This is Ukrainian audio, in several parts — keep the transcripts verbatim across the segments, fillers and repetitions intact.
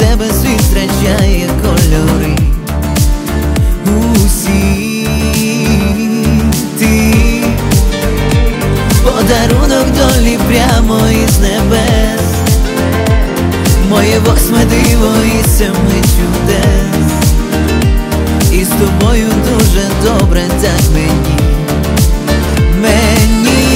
тебе світ втрачає кольори. Усі ти подарунок долі прямо із небес, моє восьме диво із семи чудес. І з тобою дуже добре так мені, мені.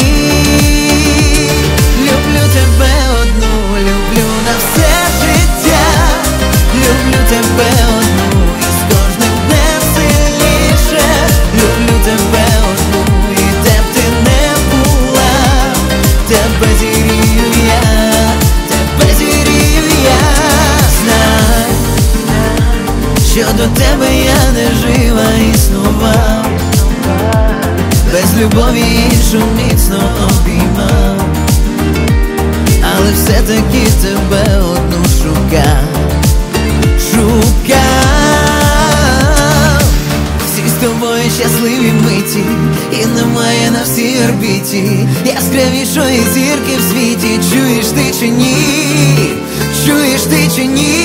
Люблю тебе одну, люблю на все життя. Люблю тебе одну і з кожним днем сильніше. Люблю тебе одну і де б ти не була, тебе зірію я, тебе зірію я. Знай, що до тебе я не жива існував, без любові іншу міцно обіймав, але все-таки тебе одну шукав, шукав. Всі з тобою щасливі миті, і немає на всій орбіті яскравішої зірки в світі. Чуєш ти чи ні? Чуєш ти чи ні?